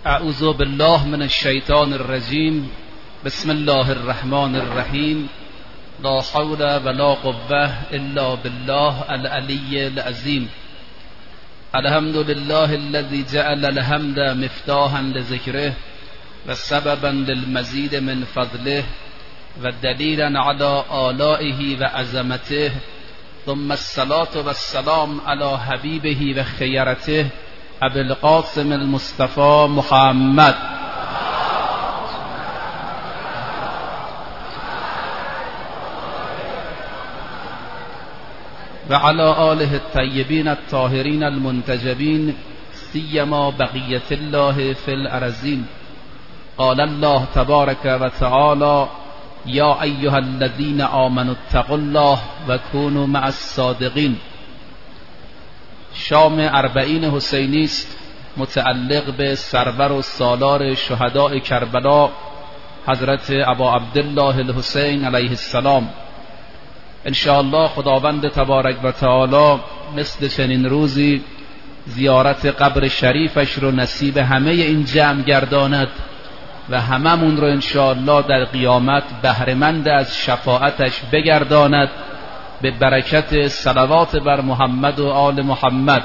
اعوذ بالله من الشیطان الرجیم. بسم الله الرحمن الرحیم. لا حول ولا قوة الا بالله العلی العظیم. الحمد لله الذي جعل الحمد مفتاحا لذکره و سببا للمزید من فضله و دلیلا على آلائه و عظمته. ثم الصلاة والسلام على حبیبه و خیرته ابی القاسم المصطفى محمد و علی آله الطیبین الطاهرین المنتجبین سیما بقیة الله فی الارضین. قال الله تبارک و تعالی یا ایها الذین آمنوا اتقوا الله و کونوا مع الصادقین. شام اربعین حسینی است متعلق به سرور و سالار شهداء کربلا حضرت ابا عبدالله الحسین علیه السلام. انشاءالله خداوند تبارک و تعالی مثل چنین روزی زیارت قبر شریفش رو نصیب همه این جمع گرداند و هممون رو انشاءالله در قیامت بهره‌مند از شفاعتش بگرداند به برکت صلوات بر محمد و آل محمد.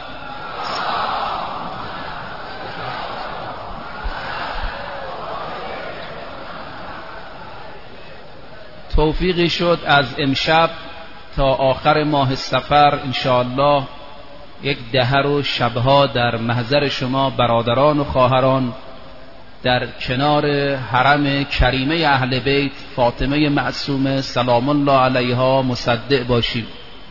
توفیقی شد از امشب تا آخر ماه صفر انشاءالله یک دهر و شبها در محضر شما برادران و خواهران در کنار حرم کریمه اهل بیت فاطمه معصومه سلام الله علیها مصدق باشیم.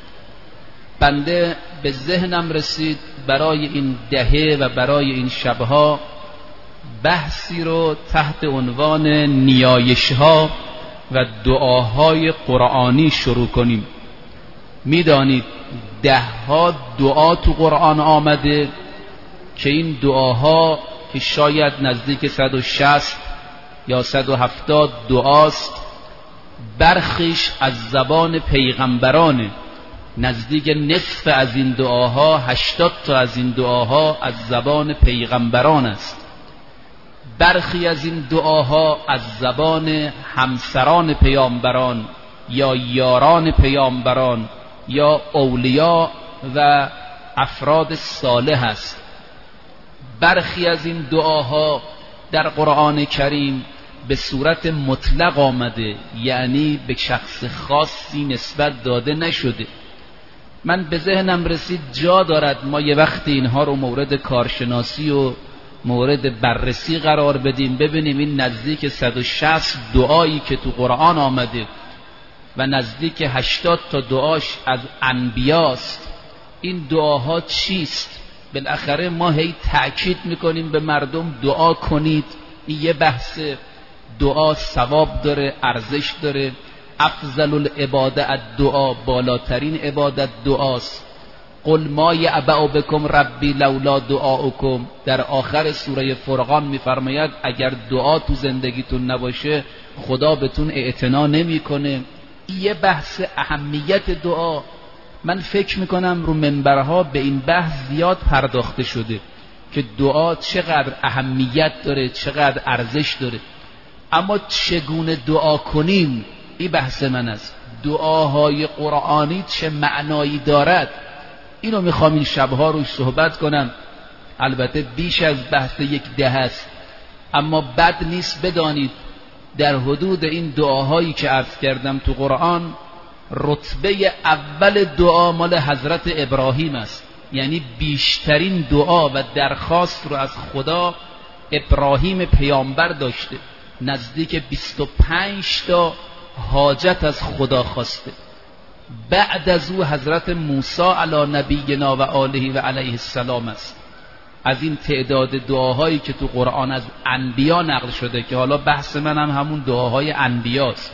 بنده به ذهنم رسید برای این دهه و برای این شبها بحثی رو تحت عنوان نیایش‌ها و دعاهای قرآنی شروع کنیم. میدانید دهها دعا تو قرآن آمده که این دعاها که شاید نزدیک 160 یا 170 دعاست، برخیش از زبان پیغمبرانه. نزدیک نصف از این دعاها 80 تا از این دعاها از زبان پیغمبران است. برخی از این دعاها از زبان همسران پیامبران یا یاران پیامبران یا اولیاء و افراد صالح است. برخی از این دعاها در قرآن کریم به صورت مطلق آمده، یعنی به شخص خاصی نسبت داده نشده. من به ذهنم رسید جا دارد ما یه وقتی اینها رو مورد کارشناسی و مورد بررسی قرار بدیم، ببینیم این نزدیک 160 دعایی که تو قرآن آمده و نزدیک 80 تا دعاش از انبیاست، این دعاها چیست؟ بالاخره ما هی تأکید میکنیم به مردم دعا کنید. این یه بحث. دعا ثواب داره، ارزش داره. افضل العباده الدعا، بالاترین عبادت دعاست. قل ما یعبأ بکم ربی لولا دعاؤکم. در آخر سوره فرقان میفرماید اگر دعا تو زندگیتون نباشه خدا بهتون اعتنا نمیکنه. یه بحث اهمیت دعا. من فکر میکنم رو منبرها به این بحث زیاد پرداخته شده که دعا چقدر اهمیت داره، چقدر ارزش داره، اما چگونه دعا کنیم این بحث من است. دعاهای قرآنی چه معنایی دارد، اینو میخوام این شبها روش صحبت کنم. البته بیش از بحث یک دهه است، اما بد نیست بدانید در حدود این دعاهایی که عرض کردم تو قرآن رتبه اول دعا مال حضرت ابراهیم است. یعنی بیشترین دعا و درخواست رو از خدا ابراهیم پیامبر داشته. نزدیک 25 تا حاجت از خدا خواسته. بعد از او حضرت موسی علی نبینا و آله و علیه السلام است. از این تعداد دعاهایی که تو قرآن از انبیا نقل شده که حالا بحث من هم همون دعاهای انبیاست،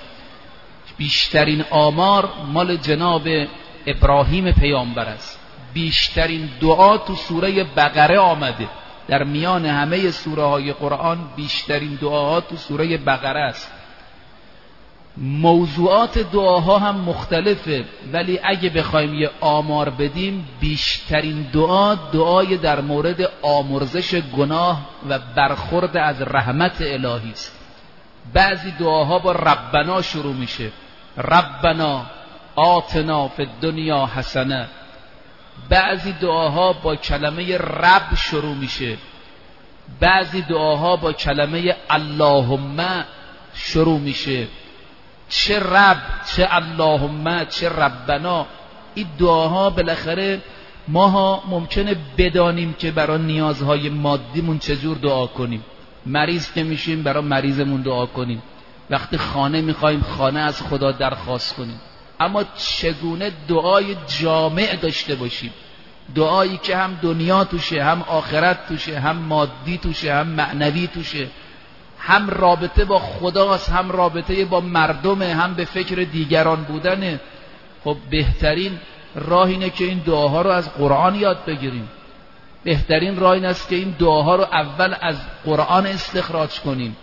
بیشترین آمار مال جناب ابراهیم پیامبر است. بیشترین دعا تو سوره بقره آمده. در میان همه سوره های قرآن بیشترین دعاها تو سوره بقره است. موضوعات دعاها هم مختلفه، ولی اگه بخوایم یه آمار بدیم بیشترین دعای در مورد آمرزش گناه و برخورد از رحمت الهی است. بعضی دعاها با ربنا شروع میشه، ربنا آتنا فی الدنیا حسنه. بعضی دعاها با کلمه رب شروع میشه، بعضی دعاها با کلمه اللهم شروع میشه. چه رب، چه اللهم، چه ربنا، این دعاها بالاخره ماها ممکنه بدانیم که برای نیازهای مادیمون چجور دعا کنیم. مریض که میشیم برای مریضمون دعا کنیم، وقتی خانه میخوایم خانه از خدا درخواست کنیم. اما چگونه دعای جامع داشته باشیم، دعایی که هم دنیا توشه، هم آخرت توشه، هم مادی توشه، هم معنوی توشه، هم رابطه با خداست، هم رابطه با مردمه، هم به فکر دیگران بودنه. خب بهترین راه اینه که این دعاها رو از قرآن یاد بگیریم. بهترین راه این است که این دعاها رو اول از قرآن استخراج کنیم.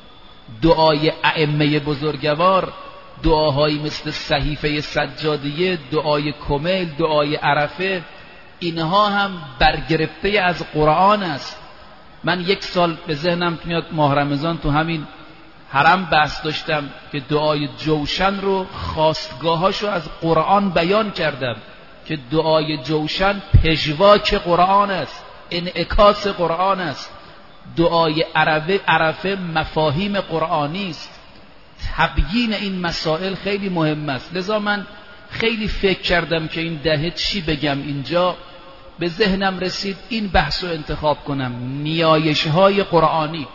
دعای ائمه بزرگوار، دعاهایی مثل صحیفه سجادیه، دعای کمیل، دعای عرفه، اینها هم برگرفته از قرآن است. من یک سال به ذهنم میاد ماه رمضان تو همین حرم بحث داشتم که دعای جوشن رو خواستگاهاشو از قرآن بیان کردم که دعای جوشن پژواک قرآن است، انعکاس قرآن است. دعای عرفه مفاهیم قرآنی است. تبیین این مسائل خیلی مهم است. لذا من خیلی فکر کردم که این دهه چی بگم. اینجا به ذهنم رسید این بحث رو انتخاب کنم. نیایش‌های قرآنی.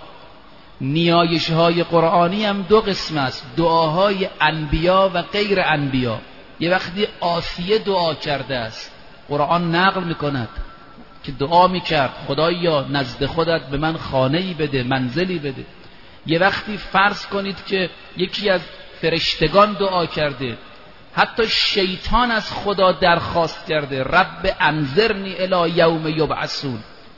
نیایش‌های قرآنی هم دو قسم است، دعاهای انبیا و غیر انبیا. یه وقتی آسیه دعا کرده است، قرآن نقل میکند که دعا میکرد خدایا نزد خودت به من خانه‌ای بده، منزلی بده. یه وقتی فرض کنید که یکی از فرشتگان دعا کرده، حتی شیطان از خدا درخواست کرده رب انظرنی الی یوم یبعثون.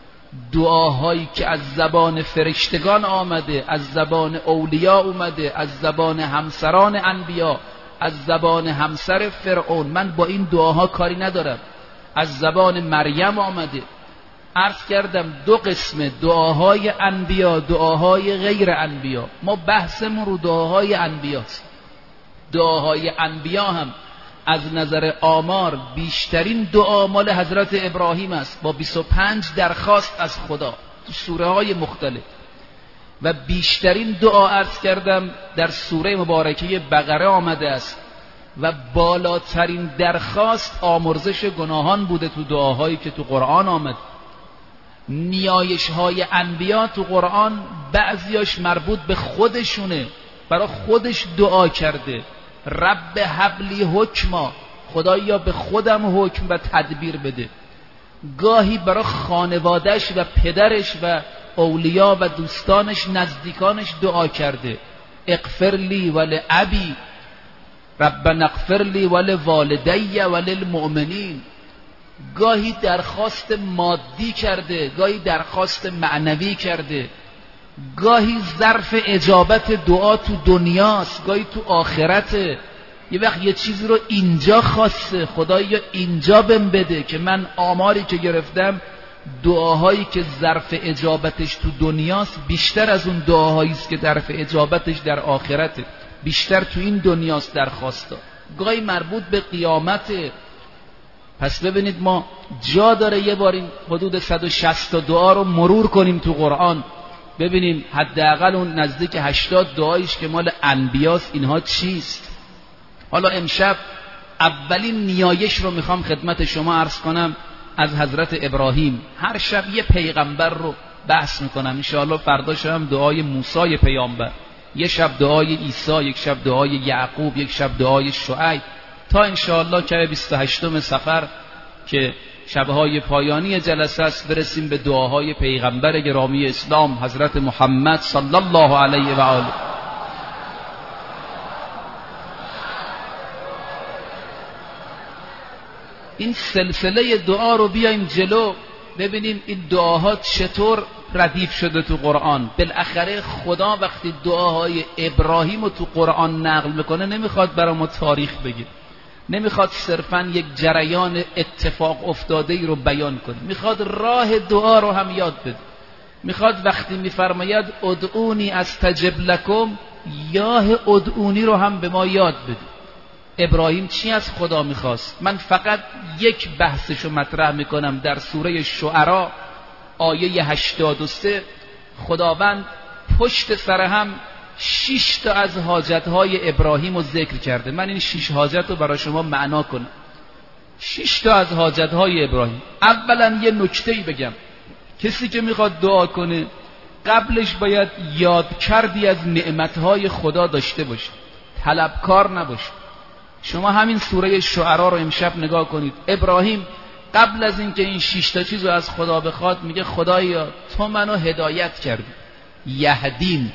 دعاهایی که از زبان فرشتگان آمده، از زبان اولیاء اومده، از زبان همسران انبیا، از زبان همسر فرعون، من با این دعاها کاری ندارم، از زبان مریم آمده. عرض کردم دو قسم، دعاهای انبیا، دعاهای غیر انبیا. ما بحثمون رو دعاهای انبیاست. دعاهای انبیا هم از نظر آمار بیشترین دعا مال حضرت ابراهیم است با 25 درخواست از خدا تو سوره های مختلف، و بیشترین دعا عرض کردم در سوره مبارکه بقره آمده است و بالاترین درخواست آمرزش گناهان بوده تو دعاهایی که تو قرآن آمد. نیایش های انبیا تو قرآن بعضیاش مربوط به خودشونه، برای خودش دعا کرده رب حبلی حکما، خدایا به خودم حکم و تدبیر بده. گاهی برای خانوادش و پدرش و اولیا و دوستانش نزدیکانش دعا کرده اغفر لی ولابی ربنا اغفر لی ولوالدی وللمؤمنین. گاهی درخواست مادی کرده، گاهی درخواست معنوی کرده، گاهی ظرف اجابت دعا تو دنیاست، گاهی تو آخرته. یه وقت یه چیزی رو اینجا خواسته، خدایا اینجا بهم بده، که من آماری که گرفتم دعاهایی که ظرف اجابتش تو دنیاست بیشتر از اون دعاهایی است که ظرف اجابتش در آخرته. بیشتر تو این دنیاست درخواستا، گاهی مربوط به قیامته. پس ببینید ما جا داره یه بار این حدود 160 دعا رو مرور کنیم تو قرآن، ببینیم حداقل اون نزدیک 80 دعایش که مال انبیاست اینها چیست. حالا امشب اولین نیایش رو میخوام خدمت شما عرض کنم از حضرت ابراهیم. هر شب یه پیغمبر رو بحث میکنم، انشاءالله فردا هم دعای موسی پیامبر، یه شب دعای عیسی، یک شب دعای یعقوب، یک شب دعای شعیب، تا انشاءالله که 28 صفر که شبهای پایانی جلسه است برسیم به دعاهای پیغمبر گرامی اسلام حضرت محمد صلی الله علیه و آله. این سلسله دعا رو بیایم جلو، ببینیم این دعاها چطور ردیف شده تو قرآن. بالاخره خدا وقتی دعاهای ابراهیم رو تو قرآن نقل میکنه نمیخواد برای ما تاریخ بگه، نمیخواد صرفاً یک جریان اتفاق افتاده ای رو بیان کنه، میخواد راه دعا رو هم یاد بده. میخواد وقتی میفرماید ادعونی استجب لکم، یاه ادعونی رو هم به ما یاد بده. ابراهیم چی از خدا میخواست؟ من فقط یک بحثشو مطرح میکنم. در سوره شعراء آیه 83 خداوند پشت سر هم 6 تا از حاجتهای ابراهیم رو ذکر کرده. من این 6 حاجت رو برای شما معنا کنم. 6 تا از حاجتهای ابراهیم. اولا یه نکته‌ای بگم، کسی که میخواد دعا کنه قبلش باید یاد کردی از نعمتهای خدا داشته باشه، طلبکار نباشه. شما همین سوره شعراء رو امشب نگاه کنید. ابراهیم قبل از اینکه این 6 تا چیز رو از خدا بخواد میگه خدایا تو منو هدایت کردی، یهدین،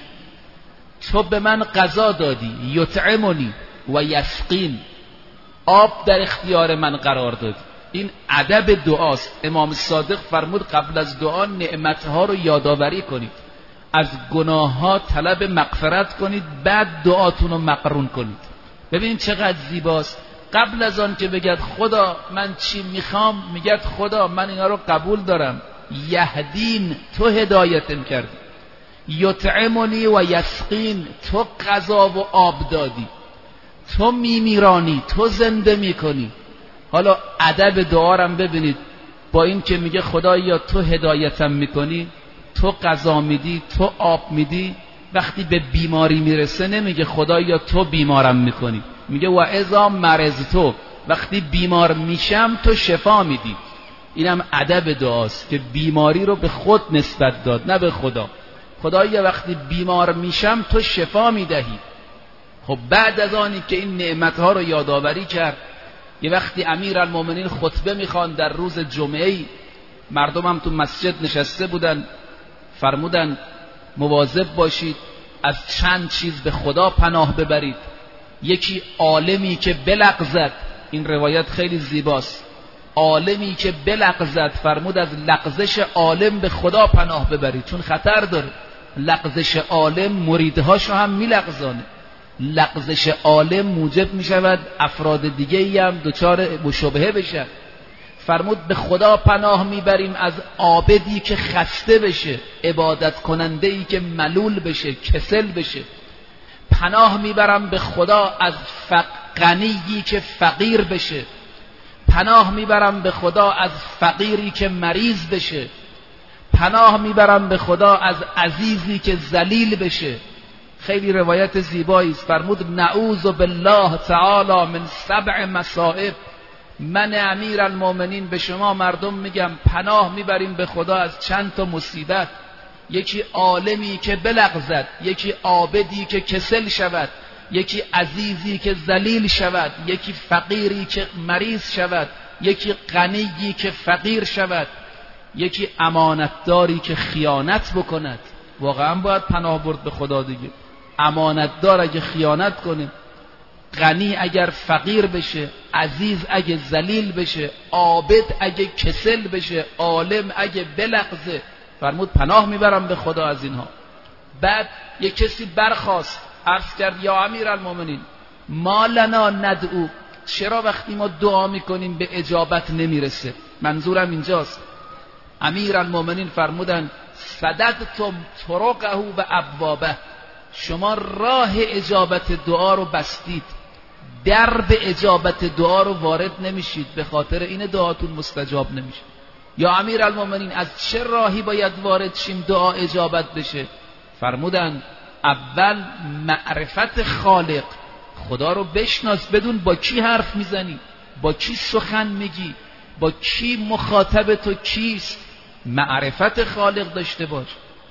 تو به من غذا دادی، یطعمنی و یسقین، آب در اختیار من قرار دادی. این ادب دعاست. امام صادق فرمود قبل از دعا نعمتها رو یادآوری کنید، از گناهها طلب مغفرت کنید، بعد دعاتون رو مقرون کنید. ببین چقدر زیباست. قبل از آن که بگید خدا من چی میخوام، میگید خدا من اینا رو قبول دارم، یهدین، تو هدایتم کردی، یطعمنی و یسقین، تو غذا و آب دادی، تو میمیرانی، تو زنده میکنی. حالا ادب دعا رو ببینید، با این که میگه خدایا تو هدایتم میکنی، تو غذا میدی، تو آب میدی، وقتی به بیماری میرسه نمیگه خدایا تو بیمارم میکنی، میگه و اذا مرضتو، وقتی بیمار میشم تو شفا میدی. اینم ادب دعاست که بیماری رو به خود نسبت داد، نه به خدا. خدایا وقتی بیمار میشم تو شفا میدهی. خب بعد از آنی که این نعمتها رو یادآوری کرد، یه وقتی امیرالمومنین خطبه میخوان در روز جمعه، مردم هم تو مسجد نشسته بودن، فرمودن مواظب باشید از چند چیز به خدا پناه ببرید. یکی عالمی که بلغزد، این روایت خیلی زیباست، عالمی که بلغزد، فرمود از لغزش عالم به خدا پناه ببرید، چون خطر داره. لغزش عالم مریدهاشو هم میلغزانه. لغزش عالم موجب میشود افراد دیگه ای هم دچار مشابهه بشن. فرمود به خدا پناه میبریم از عابدی که خسته بشه، عبادت کننده ای که ملول بشه، کسل بشه. پناه میبرم به خدا از غنیی که فقیر بشه. پناه میبرم به خدا از فقیری که مریض بشه. پناه میبرم به خدا از عزیزی که ذلیل بشه. خیلی روایت زیبایی است. فرمود نعوذ بالله تعالی من 7 مصائب. من امیرالمومنین به شما مردم میگم پناه میبریم به خدا از چند تا مصیبت. یکی عالمی که بلغزد، یکی عابدی که کسل شود، یکی عزیزی که ذلیل شود، یکی فقیری که مریض شود، یکی غنیی که فقیر شود، یکی امانتداری که خیانت بکند. واقعا باید پناه برد به خدا دیگه. امانتدار اگه خیانت کنه، غنی اگر فقیر بشه، عزیز اگه ذلیل بشه، عابد اگه کسل بشه، عالم اگه بلغزه، فرمود پناه میبرم به خدا از اینها. بعد یک کسی برخاست، عرض کرد یا امیرالمومنین ما لنا ندعو، چرا وقتی ما دعا میکنیم به اجابت نمیرسه؟ منظورم اینجاست. امیرالمومنین فرمودن سددتم طرقه و ابوابه، شما راه اجابت دعا رو بستید، درب اجابت دعا رو وارد نمیشید، به خاطر این دعاتون مستجاب نمیشه. یا امیرالمومنین از چه راهی باید وارد شیم دعا اجابت بشه؟ فرمودن اول معرفت خالق، خدا رو بشناس، بدون با کی حرف میزنی، با کی سخن میگی، با کی مخاطب تو کیست. معرفت خالق داشته باش،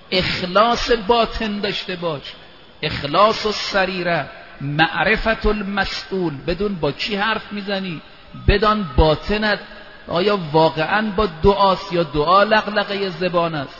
اخلاص باطن داشته باش، اخلاص و سریره، معرفت المسئول، بدون با کی حرف میزنی، بدان باطنت آیا واقعا با دعاست یا دعا لغلقه زبان است.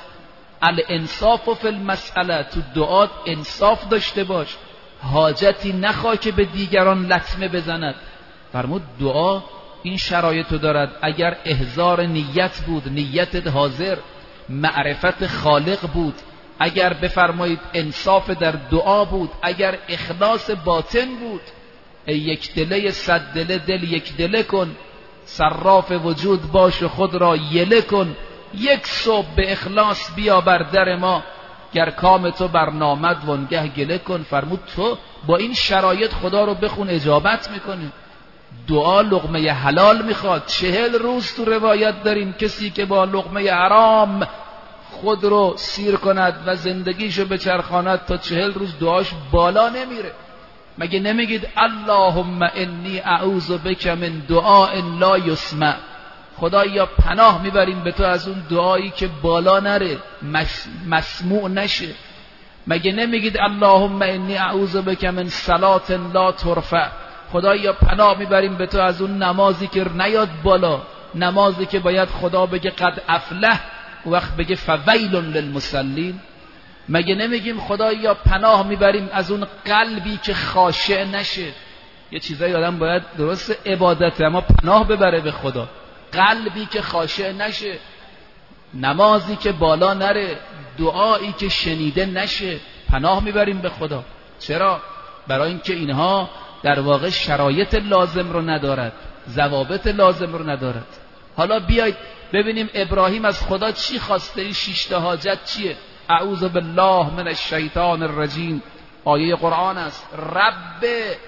الانصاف فی المسئله، تو دعات انصاف داشته باش، حاجتی نخواه که به دیگران لطمه بزند. فرمود دعا این شرایطو دارد، اگر احضار نیت بود، نیتت حاضر، معرفت خالق بود، اگر بفرمایید انصاف در دعا بود، اگر اخلاص باطن بود. ای یک دله صد دله دل یک دله کن، صراف وجود باش و خود را یله کن. یک صبح به اخلاص بیا بر در ما، گر کام تو برنامد وانگه گله کن. فرمود تو با این شرایط خدا رو بخون اجابت میکنه. دعا لقمه حلال میخواد. 40 روز تو روایت داریم کسی که با لقمه حرام خود رو سیر کند و زندگیشو بچرخاند تا 40 روز دعاش بالا نمیره. مگه نمیگید اللهم انی اعوذ بک من دعاء لا یسمع؟ خدایا پناه میبریم به تو از اون دعایی که بالا نره، مسموع نشه. مگه نمیگید اللهم انی اعوذ بک من صلاة لا ترفع؟ خدایا پناه میبریم به تو از اون نمازی که نیاد بالا، نمازی که باید خدا بگه قد افلح، وقت بگه فویل للمصلین. مگه نمیگیم خدایا پناه میبریم از اون قلبی که خاشع نشه؟ یه چیزایی آدم باید درست عبادت اما پناه ببره به خدا. قلبی که خاشع نشه، نمازی که بالا نره، دعایی که شنیده نشه، پناه میبریم به خدا. چرا؟ برای اینکه اینها در واقع شرایط لازم رو ندارد، ضوابط لازم رو ندارد. حالا بیایید ببینیم ابراهیم از خدا چی خواسته. این 6 تا حاجت چیه؟ اعوذ بالله من الشیطان الرجیم، آیه قرآن است. رب،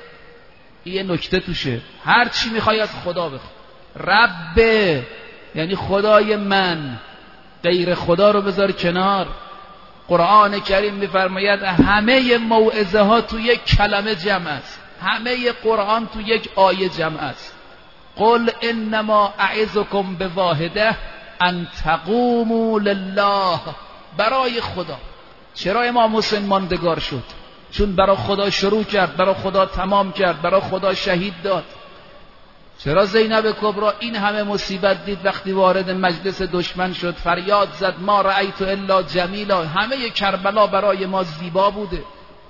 یه نکته توشه، هر چی میخوای از خدا بخواه. رب یعنی خدای من، غیر خدا رو بذار کنار. قرآن کریم میفرماید همه موعظه ها تو یک کلمه جمع است، همه قرآن تو یک آیه جمع است. قل انما اعظکم بواحده ان تقوموا لله، برای خدا. چرا امام حسین ماندگار شد؟ چون برای خدا شروع کرد، برای خدا تمام کرد، برای خدا شهید داد. چرا زینب کبرا این همه مصیبت دید، وقتی وارد مجلس دشمن شد فریاد زد ما رأیت الا جمیلا، همه کربلا برای ما زیبا بوده.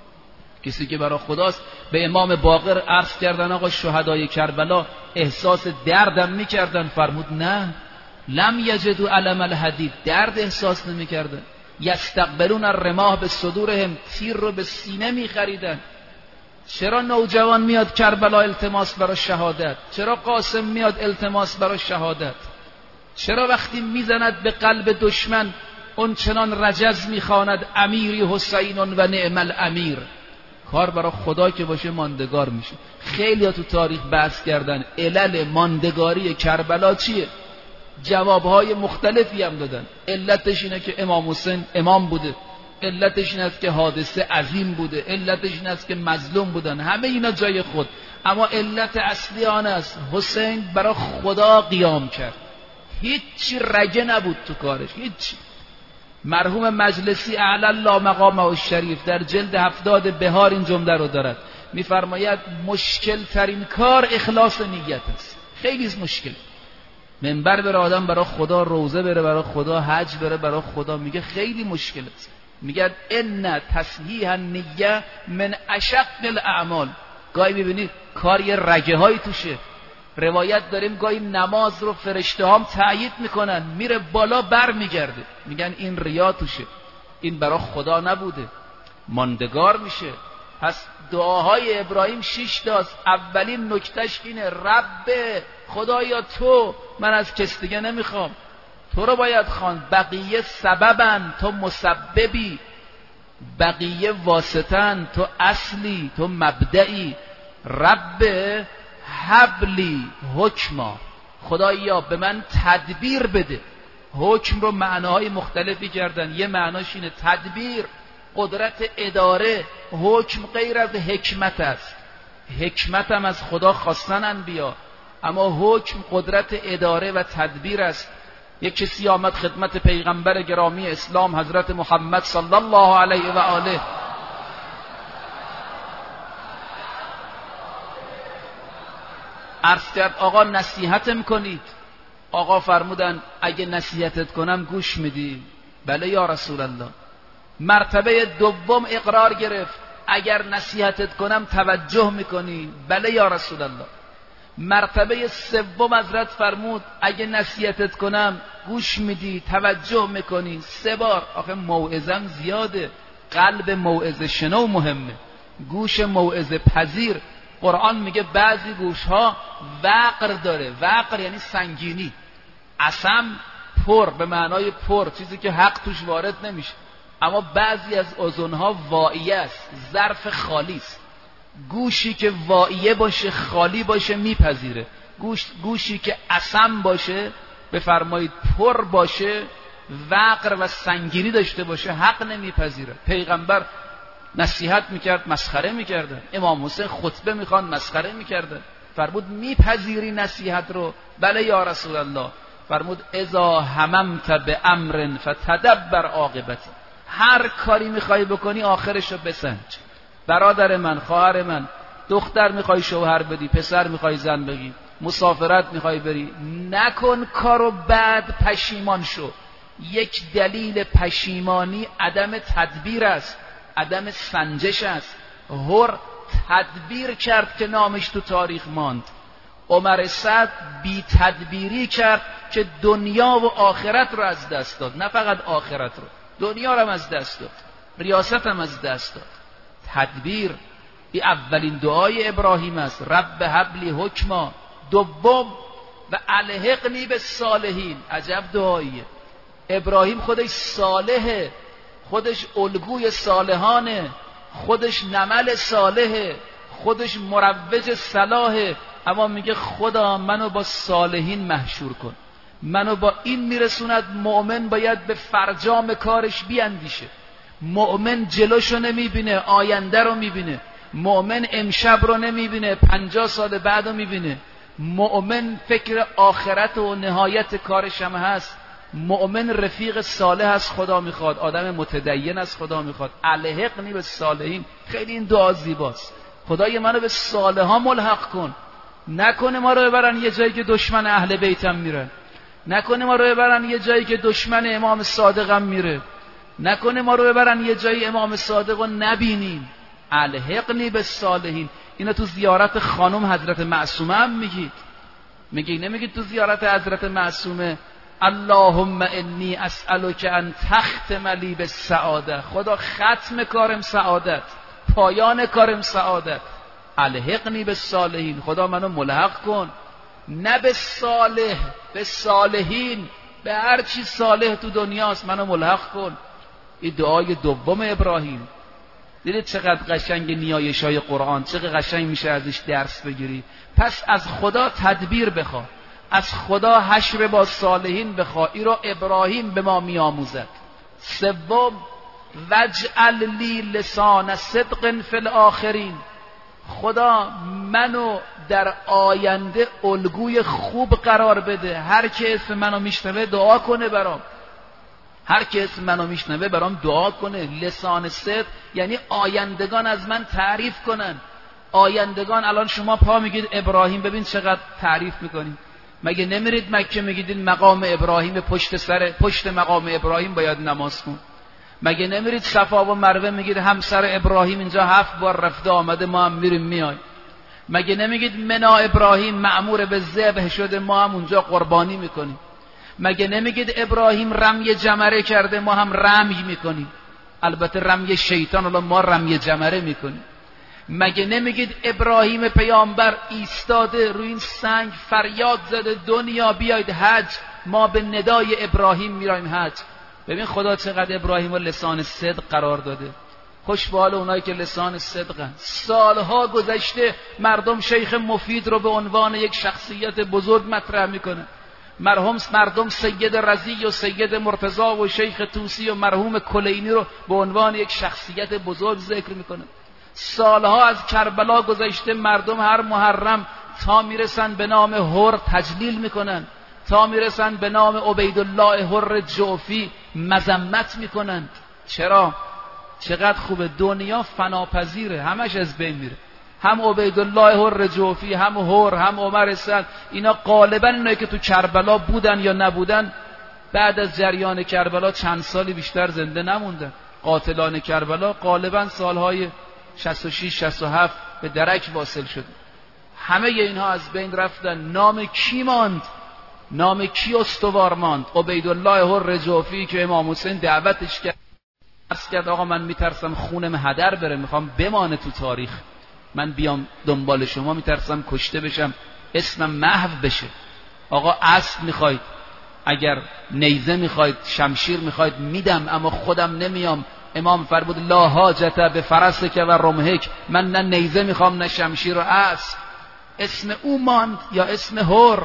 کسی که برای خداست. به امام باقر عرض کردن آقا شهدای کربلا احساس دردم میکردن؟ فرمود نه، لم یجدوا علم الحدید، درد احساس نمیکردن. یستقبلون الرماح به صدورهم، تیر رو به سینه میخریدن. چرا نوجوان میاد کربلا التماس برای شهادت؟ چرا قاسم میاد التماس برای شهادت؟ چرا وقتی میزند به قلب دشمن اون چنان رجز میخواند امیری حسین و نعم الامیر؟ کار برای خدا که باشه ماندگار میشه. خیلی ها تو تاریخ بحث کردن علل ماندگاری کربلا چیه، جوابهای مختلفی هم دادن. علتش اینه که امام حسین امام بوده، علتش این است که حادثه عظیم بوده، علتش این است که مظلوم بودن. همه اینا جای خود، اما علت اصلی آن است حسین برای خدا قیام کرد. هیچی رگه نبود تو کارش، هیچی. مرحوم مجلسی اعلی الله مقامه الشریف در جلد 70 بهار این جمله رو دارد، میفرماید مشکل ترین کار اخلاص نیت است. خیلی مشکل. منبر بره آدم برای خدا، روزه بره برای خدا، حج بره برای خدا، میگه خیلی مشکل است. میگه ان تصحیح النیه من اشق الاعمال. گاهی میبینید کار یه رگه هایی توشه. روایت داریم گاهی نماز رو فرشته هم تأیید میکنن، میره بالا بر میگرده، میگن این ریا توشه، این برای خدا نبوده، ماندگار میشه. پس دعاهای ابراهیم 6 تاست. اولین نکتهش اینه رب، خدایا تو، من از کس دیگه نمیخوام، تو رو باید خواند. بقیه سببن، تو مسببی. بقیه واسطن، تو اصلی، تو مبدئی. رب حبلی حکما، خدایا به من تدبیر بده. حکم رو معناهای مختلفی کردن. یه معناش اینه تدبیر، قدرت اداره. حکم غیر از حکمت است. حکمت هم از خدا خواستن انبیا، اما حکم قدرت اداره و تدبیر است. یک کسی آمد خدمت پیغمبر گرامی اسلام حضرت محمد صلی الله علیه و آله، عرض کرد آقا نصیحتم کنید. آقا فرمودن اگه نصیحتت کنم گوش میدی؟ بله یا رسول الله. مرتبه دوم اقرار گرفت، اگر نصیحتت کنم توجه میکنی؟ بله یا رسول الله. مرتبه سوم حضرت فرمود اگه نصیحتت کنم گوش میدی، توجه میکنی 3 بار. آخه موعظم زیاده، قلب موعظه شنو مهمه، گوش موعظه پذیر. قرآن میگه بعضی گوشها وقر داره. وقر یعنی سنگینی. اصم پر به معنای پر، چیزی که حق توش وارد نمیشه. اما بعضی از اذنها واعیه است، ظرف خالی است. گوشی که واعیه باشه، خالی باشه، میپذیره. گوشی که اصم باشه، بفرمایید پر باشه، وقر و سنگینی داشته باشه، حق نمیپذیره. پیغمبر نصیحت میکرد، مسخره میکردن. امام حسین خطبه میخوان، مسخره میکردن. فرمود میپذیری نصیحت رو؟ بله یا رسول الله. فرمود اذا هممت به امر فتدبر عاقبته. هر کاری میخوای بکنی آخرش رو بسنج. برادر من، خواهر من، دختر میخوای شوهر بدی، پسر میخوای زن بگی، مسافرت میخوای بری، نکن کارو بعد پشیمان شو. یک دلیل پشیمانی عدم تدبیر است، عدم سنجش است. هر تدبیر کرد که نامش تو تاریخ ماند. عمر سعد بی تدبیری کرد که دنیا و آخرت رو از دست داد. نه فقط آخرت رو، دنیا رو هم از دست داد، ریاست هم از دست داد. تدبیر این اولین دعای ابراهیم است، رب هب لی حکما. دوم و الحقنی بالصالحین. عجب دعاییه. ابراهیم خودش صالحه، خودش الگوی صالحانه، خودش نمل صالحه، خودش مروج صلاحه، اما میگه خدا منو با صالحین محشور کن. منو با این میرسوند. مؤمن باید به فرجام کارش بیاندیشه. مؤمن جلوشو نمیبینه، آینده رو میبینه. مؤمن امشب رو نمیبینه، 50 سال بعد رو میبینه. مؤمن فکر آخرت و نهایت کارش هم هست. مؤمن رفیق صالح از خدا میخواد، آدم متدین از خدا میخواد. الحقنی بالصالحین. خیلی این دعا زیباست. خدای منو به صالحان ملحق کن. نکنه ما رو ببرن یه جایی که دشمن اهل بیتم میره، نکنه ما رو ببرن یه جایی که دشمن امام صادقم میره، نکنه ما رو ببرن یه جایی امام صادق رو نبینیم. الحقنی بالصالحین. اینو تو زیارت خانم حضرت معصومه هم میگید. نمیگید تو زیارت حضرت معصومه اللهم انی اسألک ان تختم لی بالسعاده. خدا ختم کارم سعادت، پایان کارم سعادت. الحقنی بالصالحین. خدا منو ملحق کن، نه به صالح، به صالحین، به هر چی صالح تو دنیاست منو ملحق کن. این دعای دوم ابراهیم. دیدید چقدر قشنگ نیایش‌های قرآن، چقدر قشنگ میشه ازش درس بگیری. پس از خدا تدبیر بخوا، از خدا حشر با صالحین بخوا. این رو ابراهیم به ما میآموزد. سوم وجعل لی لسان صدق فی الاخرین. خدا منو در آینده الگوی خوب قرار بده. هر که اسم منو میشنوه دعا کنه برام. هر که اسم منو میشنوه برام دعا کنه. لسان صدق یعنی آیندگان از من تعریف کنن. آیندگان الان شما پا میگید ابراهیم، ببین چقدر تعریف میکنید. مگه نمیرید مکه میگید مقام ابراهیم پشت مقام ابراهیم باید نماز کن؟ مگه نمیرید صفا و مروه میگید همسر ابراهیم اینجا 7 بار رفته آمده، ما هم میریم میای؟ مگه نمیگید منا ابراهیم معمور به ذبح شده، ما هم اونجا قربانی میکنیم؟ مگه نمیگید ابراهیم رمی جمره کرده، ما هم رمی میکنیم؟ البته رمی شیطان، الان ما رمی جمره میکنیم. مگه نمیگید ابراهیم پیامبر ایستاده روی این سنگ فریاد زده دنیا بیاید حج، ما به ندای ابراهیم میرایم حج؟ ببین خدا چقدر ابراهیم و لسان صدق قرار داده. خوش به حال اونایی که لسان صدقن. سالها گذشته مردم شیخ مفید رو به عنوان یک شخصیت بزرگ مطرح میکنه. مردم سید رضی و سید مرتضی و شیخ طوسی و مرحوم کلینی رو به عنوان یک شخصیت بزرگ ذکر میکنه. سالها از کربلا گذشته مردم هر محرم تا میرسن به نام هر تجلیل میکنن، تا میرسن به نام عبیدالله هر جعفی مذمت میکنن. چرا؟ چقدر خوبه. دنیا فناپذیره، همش از بین میره. هم عبیدالله هر جعفی، هم هر، هم عمر سعد، اینا غالبا اینایی که تو کربلا بودن یا نبودن بعد از جریان کربلا چند سالی بیشتر زنده نموندن. قاتلان کربلا غالبا سالهای 66 67 به درک واصل شد. همه اینها از بین رفتن. نام کی ماند؟ نام کی استوار ماند؟ عبیدالله حر جوفی که امام حسین دعوتش کرد آقا من میترسم خونم هدر بره، میخوام بمانه تو تاریخ، من بیام دنبال شما، میترسم کشته بشم، اسمم محو بشه. آقا اسب میخواید، اگر نیزه میخواید، شمشیر میخواید میدم، اما خودم نمیام. امام فرمود لا حاجت به فرسک و رمحک، من نه نیزه میخوام نه شمشیر و اسب. اسم او ماند یا اسم هر؟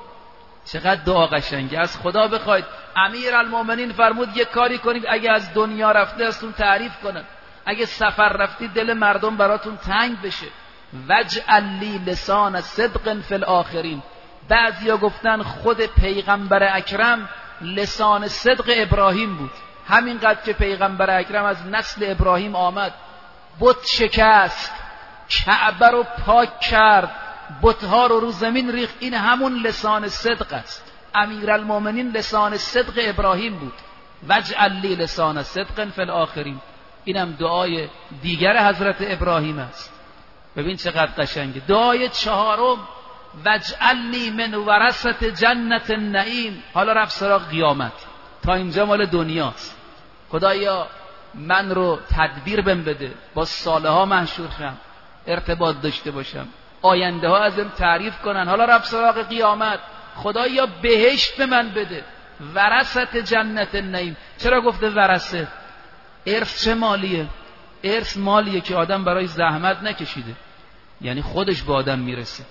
چقدر دعا قشنگه. از خدا بخواید. امیرالمومنین فرمود یک کاری کنید اگه از دنیا رفته ازتون تعریف کنن، اگه سفر رفتید دل مردم براتون تنگ بشه. وجعل لی لسان صدق فی الاخرین. بعضیا گفتن خود پیغمبر اکرم لسان صدق ابراهیم بود. همینقدر که پیغمبر اکرم از نسل ابراهیم آمد، بت شکست، کعبه رو پاک کرد، بتها رو زمین ریخت، این همون لسان صدق است. امیرالمومنین لسان صدق ابراهیم بود. وجعل لی لسان صدق فی الاخرین. اینم دعای دیگر حضرت ابراهیم است. ببین چقدر قشنگه. دعای چهارم وجعل لی من ورثة جنت النعیم. حالا رفت سراغ قیامت. تا اینجا مال دنیاست. خدایا من رو تدبیر بهم بده، با صالحا محشور شم، ارتباط داشته باشم، آینده ها ازم تعریف کنن. حالا رفت سراغ قیامت. خدایا بهشت به من بده، ورثة جنت النعیم. چرا گفته ورثه؟ ارث چه مالیه؟ ارث مالیه که آدم برای زحمت نکشیده، یعنی خودش به آدم میرسه.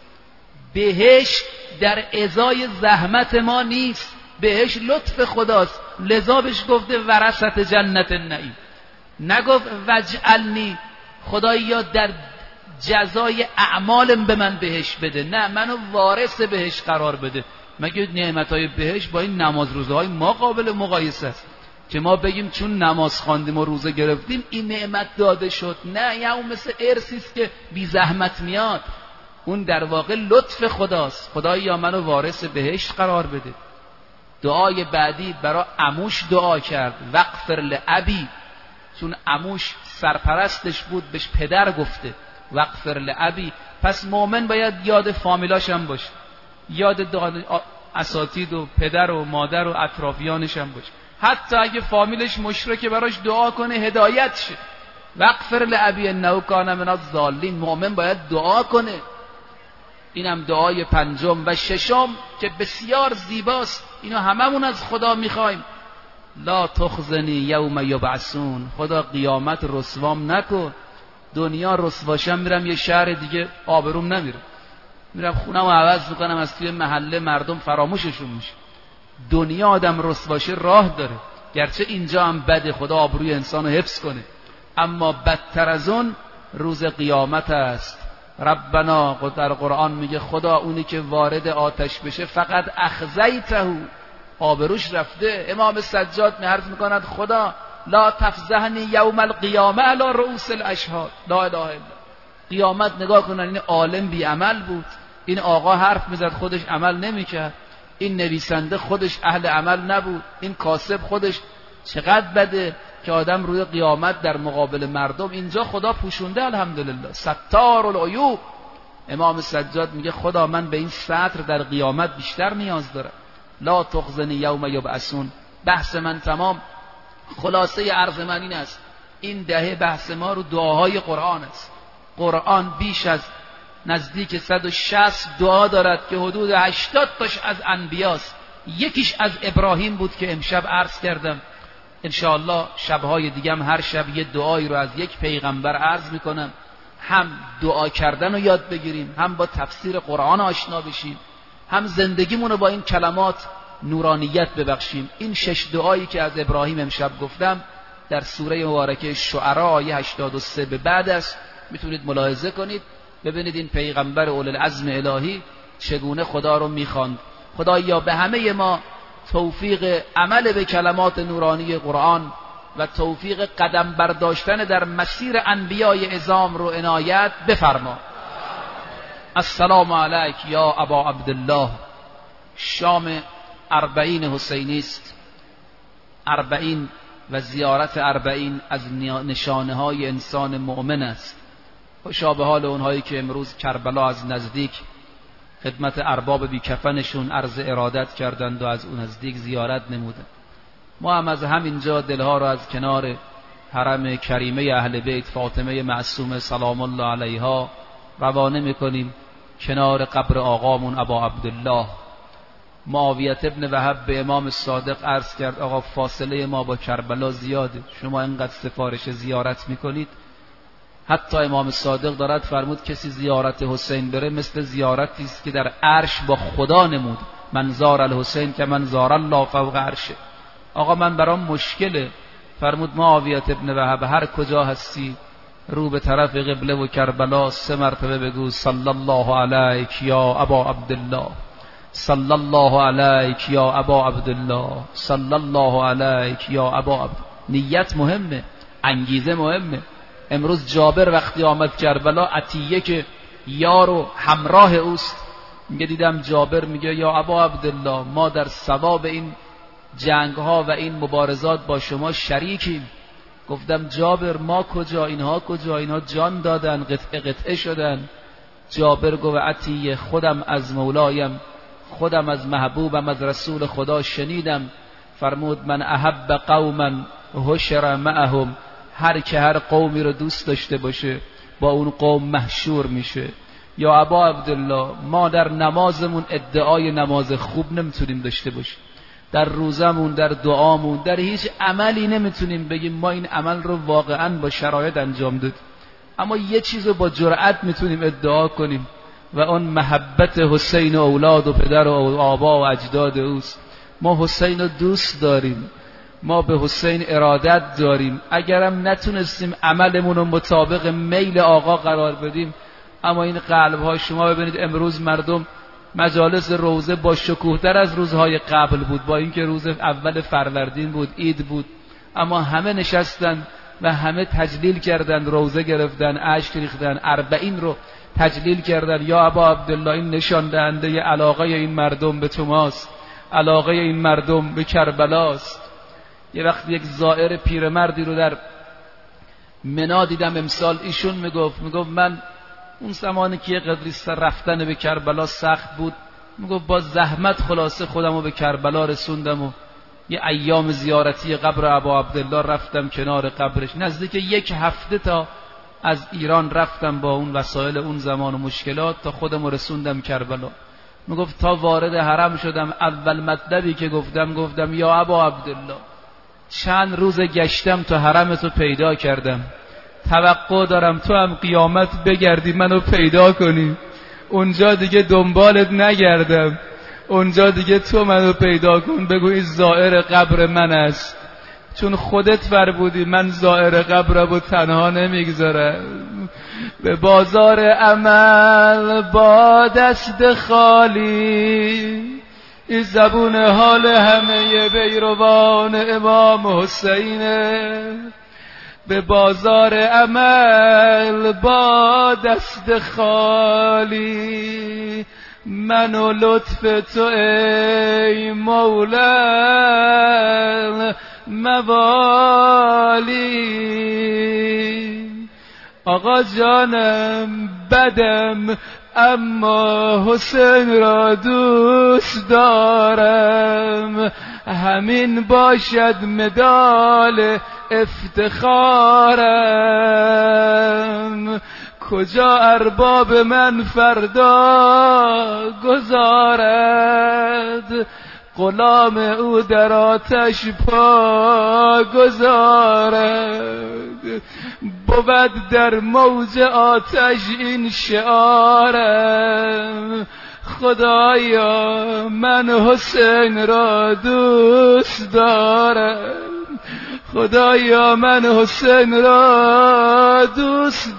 بهشت در ازای زحمت ما نیست، بهش لطف خداست، لذا بهش گفته ورثة جنت النعیم. نگفت وجعلنی خدایا در جزای اعمالم به من بهش بده، نه منو وارث بهش قرار بده. مگه نعمتهای بهش با این نماز روزه های ما قابل مقایسه است که ما بگیم چون نماز خواندیم و روزه گرفتیم این نعمت داده شد؟ نه، یا اون مثل ارثی است که بی زحمت میاد. اون در واقع لطف خداست. خدایا منو وارث بهشت قرار بده. دعای بعدی برای عموش دعا کرد وغفر لابی، چون عموش سرپرستش بود بهش پدر گفته وغفر لابی. پس مؤمن باید یاد فامیلاش هم باشه، یاد اساتید و پدر و مادر و اطرافیانش هم باشه، حتی اگه فامیلش مشرکه براش دعا کنه هدایت شه. وغفر لابی انه کان من الضالین. مؤمن باید دعا کنه. اینم دعای پنجم. و ششم که بسیار زیباست، اینو هممون از خدا میخوایم، لا تخزنی یوم یبعثون. خدا قیامت رسوام نکن. دنیا رسواشم میرم یه شهر دیگه آبروم نمیره، میرم خونم رو عوض میکنم، از توی محله مردم فراموششون میشه. دنیا آدم رسواشه راه داره، گرچه اینجا هم بده، خدا آبروی انسانو حفظ کنه، اما بدتر از اون روز قیامت است. ربنا در قرآن میگه خدا اونی که وارد آتش بشه فقط اخزیته، آبروش رفته. امام سجاد عرض میکند خدا لا تفضحنی یوم القیامه علی رؤوس الاشهاد. لا اله الا. قیامت نگاه کنن این عالم بی عمل بود، این آقا حرف میزد خودش عمل نمیکرد، این نویسنده خودش اهل عمل نبود، این کاسب خودش. چقدر بده که آدم روی قیامت در مقابل مردم. اینجا خدا پوشونده الحمدلله، ستار العیوب. امام سجاد میگه خدا من به این ستر در قیامت بیشتر نیاز دارم. لا تخزنی یوم یبعثون. بحث من تمام. خلاصه عرض من این است، این دهه بحث ما رو دعاهای قرآن است. قرآن بیش از نزدیک 160 دعا دارد که حدود 80 تاش از انبیاست. یکیش از ابراهیم بود که امشب عرض کردم. انشاءالله شبهای دیگه هم هر شب یه دعایی رو از یک پیغمبر عرض میکنم، هم دعا کردن رو یاد بگیریم، هم با تفسیر قرآن آشنا بشیم، هم زندگیمون رو با این کلمات نورانیت ببخشیم. این 6 دعایی که از ابراهیم امشب گفتم در سوره مبارکه شعراء آیه 83 به بعد است. میتونید ملاحظه کنید ببینید این پیغمبر اولوالعزم الهی چگونه خدا رو میخواند. خدایا به همه ما توفیق عمل به کلمات نورانی قرآن و توفیق قدم برداشتن در مسیر انبیای عظام رو عنایت بفرما. السلام علیک یا ابا عبدالله. شام 40 حسینی است. 40 و زیارت 40 از نشانه های انسان مؤمن است. خوشا به حال اونهایی که امروز کربلا از نزدیک خدمت ارباب بیکفنشون عرض ارادت کردند و از اون نزدیک زیارت نمودند. ما هم از همینجا دلها رو از کنار حرم کریمه اهل بیت فاطمه معصومه سلام الله علیها روانه میکنیم کنار قبر آقامون ابا عبدالله. معاویه ابن وهب به امام صادق عرض کرد آقا فاصله ما با کربلا زیاده، شما اینقدر سفارش زیارت میکنید. حتی امام صادق دارد فرمود کسی زیارت حسین بره مثل زیارتی است که در عرش با خدا نمود، من زار الحسین که من زار الله فوق عرشه. آقا من برام مشکله. فرمود معاویه ابن وهب هر کجا هستی رو به طرف قبله و کربلا 3 مرتبه بگو صلی الله علیک یا ابا عبدالله، صلی الله علیک یا ابا عبدالله، صلی الله علیک یا ابا عبدالله. نیت مهمه، انگیزه مهمه. امروز جابر وقتی آمد کربلا، عطیه که یار و همراه اوست میگه دیدم جابر میگه یا ابا عبدالله ما در ثواب این جنگ ها و این مبارزات با شما شریکیم. گفتم جابر ما کجا، اینها کجا، اینها جان دادن قطعه قطعه شدن. جابر گفت عطیه خودم از مولایم، خودم از محبوبم از رسول خدا شنیدم فرمود من احب قوما حشر معهم، هر که هر قومی رو دوست داشته باشه با اون قوم محشور میشه. یا ابا عبدالله ما در نمازمون ادعای نماز خوب نمیتونیم داشته باشیم، در روزمون، در دعامون، در هیچ عملی نمیتونیم بگیم ما این عمل رو واقعا با شرایط انجام دادیم، اما یه چیز رو با جرأت میتونیم ادعا کنیم و اون محبت حسین و اولاد و پدر و آبا و اجداد اوست. ما حسین رو دوست داریم، ما به حسین ارادت داریم. اگرم نتونستیم عملمون رو مطابق میل آقا قرار بدیم، اما این قلب‌ها شما ببینید امروز مردم مجالس روزه با شکوه‌تر از روزهای قبل بود، با اینکه روز اول فروردین بود، عید بود، اما همه نشستن و همه تجلیل کردن، روزه گرفتن، اشک ریختن، 40 رو تجلیل کردن. یا ابا عبدالله این نشان دهنده علاقه این مردم به توماست، علاقه این مردم به کربلاست. یه وقت یک زائر پیرمردی رو در منا دیدم امسال، ایشون میگفت من اون زمانی که یه قدری رفتن به کربلا سخت بود، میگفت با زحمت خلاصه خودم رو به کربلا رسوندم و یه ایام زیارتی قبر ابا عبدالله رفتم کنار قبرش، نزدیک 1 هفته تا از ایران رفتم با اون وسایل اون زمان و مشکلات تا خودم رو رسوندم کربلا. میگفت تا وارد حرم شدم اول مطلبی که گفتم یا ابا عبدالله چند روز گشتم تا حرمتو پیدا کردم، توقع دارم تو هم قیامت بگردی منو پیدا کنی، اونجا دیگه دنبالت نگردم، اونجا دیگه تو منو پیدا کن، بگو این زائر قبر من است، چون خودت فرمودی من زائر قبرم و تنها نمیگذارم. به بازار عمل با دست خالی، این زبون حال همه بیروان امام حسینه. به بازار عمل با دست خالی، من و لطف تو ای مولا موالی. آقا جانم بدم اما حسین را دوست دارم، همین باشد مدال افتخارم. کجا ارباب من فردا گذارد، غلام او در آتش پا گذارد. بود در موج آتش این شعارم، خدایا من حسین را دوست دارم، خدایا من حسین را دوست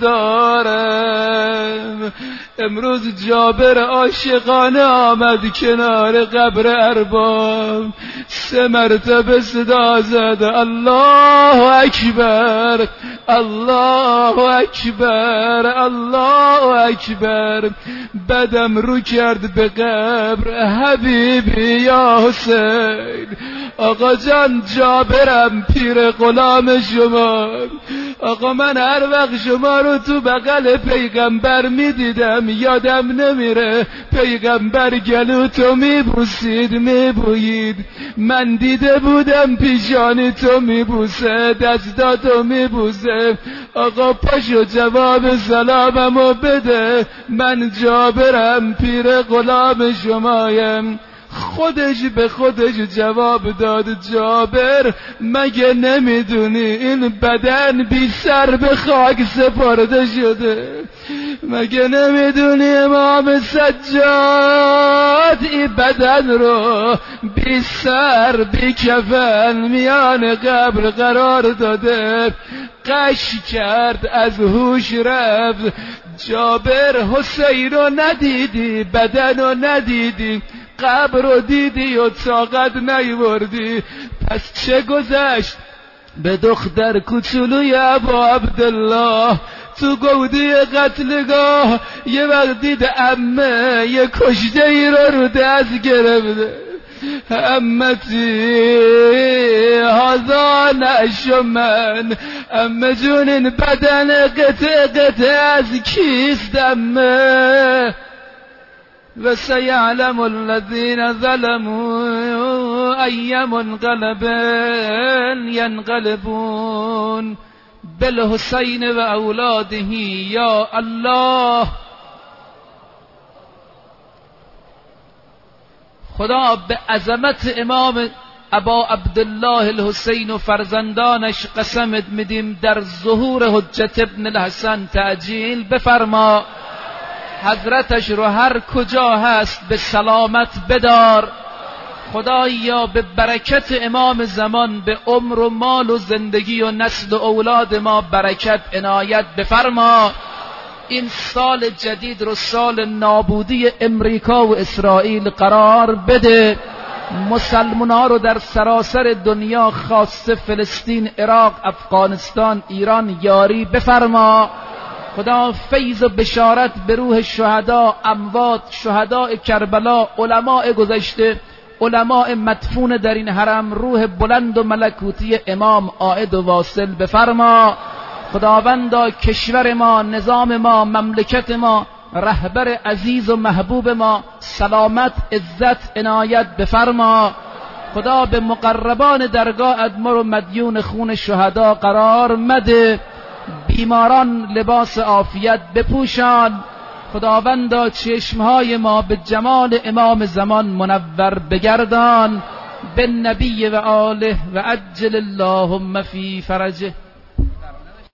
دارم. امروز جابر عاشقانه آمد کنار قبر ارباب، 3 مرتبه صدا زد الله اکبر، الله اکبر، الله اکبر. بدم رو کرد به قبر، حبیبی یا حسین، آقا جان جابرم پیر غلام شما. آقا من هر وقت شما رو تو بغل پیغمبر میدیدم یادم نمیره پیغمبر گلو تو میبوسید میبویید. من دیده بودم پیشانی تو میبوسه دستاتو میبوسه. آقا پاشو جواب سلاممو بده من جابرم پیر غلام شمایم. خودش به خودش جواب داد جابر مگه نمیدونی این بدن بی سر به خاک سپرده شده؟ مگه نمیدونی امام سجاد این بدن رو بی سر بی کفن میان قبر قرار داده؟ قش کرد از هوش رفت. جابر حسین رو ندیدی بدن رو ندیدی قبر رو دیدی و طاقت نیوردی پس چه گذشت به دختر کوچولوی ابا عبدالله تو گودی قتلگاه؟ یه وقت دید عمه یه کشته ای رو دست گرفته. امتی هذا نعش من. امه جون این بدن قطع قطع از کیست امه؟ و سیعلم الذین ظلموا ای منقلب ینقلبون بالحسین و اولاده. یا الله خدا به عظمت امام ابا عبدالله الحسین و فرزندانش قسمت میدیم در ظهور حجت ابن الحسن تعجیل بفرما. حضرتش رو هر کجا هست به سلامت بدار. خدایا به برکت امام زمان به عمر و مال و زندگی و نسل و اولاد ما برکت عنایت بفرما. این سال جدید رو سال نابودی امریکا و اسرائیل قرار بده. مسلمان‌ها رو در سراسر دنیا خاصه فلسطین، عراق، افغانستان، ایران یاری بفرما. خدا فیض و بشارت به روح شهدا، اموات، شهداء کربلا، علماء گذشته، علماء مدفون در این حرم، روح بلند و ملکوتی امام عائد و واصل بفرما. خداوندا کشور ما، نظام ما، مملکت ما، رهبر عزیز و محبوب ما سلامت، عزت، عنایت بفرما. خدا به مقربان درگاهت ما رو مدیون خون شهدا قرار مده. بیماران لباس عافیت بپوشان. خداوندا چشمهای ما به جمال امام زمان منور بگردان. به نبی و آله و عجل اللهم فی فرجه.